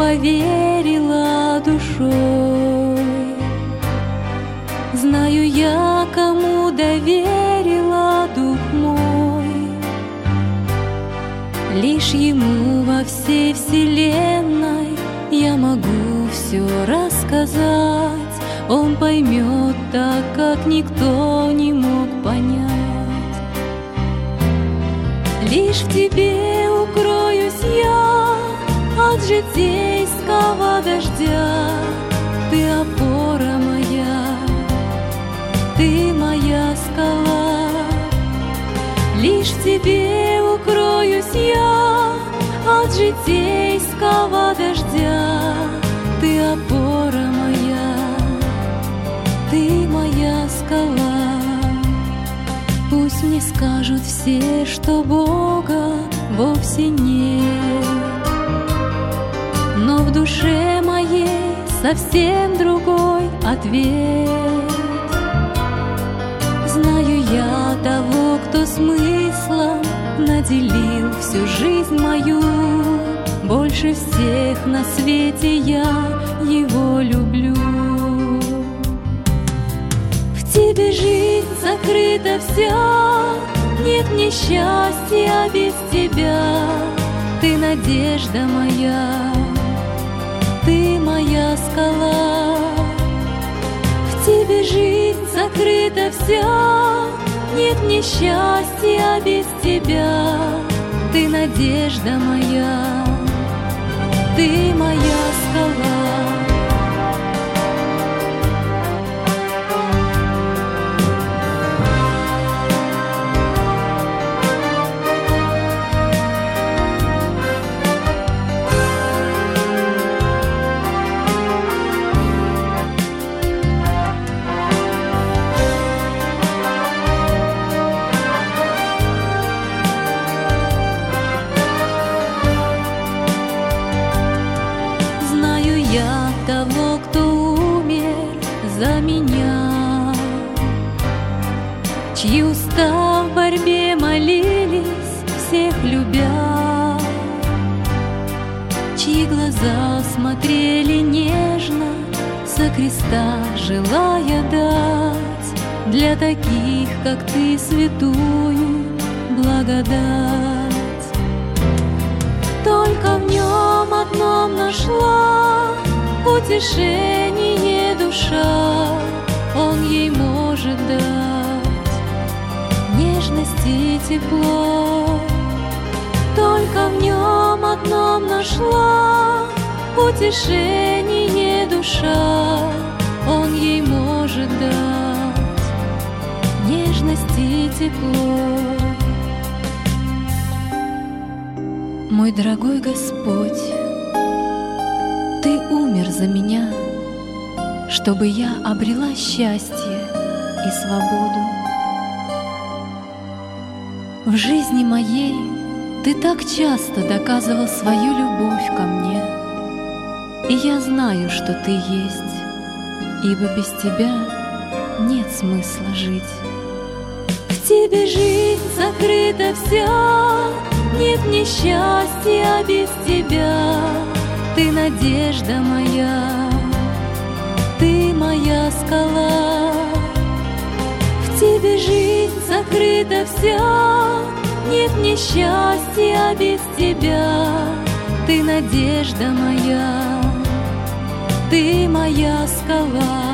поверила душой. Знаю я, кому доверила дух мой, лишь ему во всей вселенной я могу все рассказать. Он поймет так, как никто не мог понять. Лишь в тебе укроюсь я от житейского дождя. Ты опора моя, ты моя скала. Лишь в тебе укроюсь я от житейского дождя. Ты опора моя, ты моя скала. Пусть мне скажут все, что Бога вовсе нет, но в душе моей совсем другой ответ. Знаю я того, кто смыслом наделил всю жизнь мою. Больше всех на свете я его люблю. В тебе жизнь закрыта вся, нет несчастья без тебя. Ты надежда моя, ты моя скала. В тебе жизнь закрыта вся, нет несчастья без тебя. Ты надежда моя, ты моя скала. Того, кто умер за меня, чьи уста в борьбе молились, всех любя, чьи глаза смотрели нежно со креста, желая дать для таких, как ты, святую благодать. Только в нем одном нашла утешение душа, он ей может дать нежность и тепло. Только в нем одном нашла утешение душа, он ей может дать нежность и тепло. Мой дорогой Господь, Ты умер за меня, чтобы я обрела счастье и свободу. В жизни моей Ты так часто доказывал свою любовь ко мне, и я знаю, что Ты есть, ибо без Тебя нет смысла жить. В Тебе жизнь закрыта вся, нет несчастья без Тебя. Ты надежда моя, ты моя скала. В тебе жизнь закрыта вся, нет несчастья без тебя. Ты надежда моя, ты моя скала.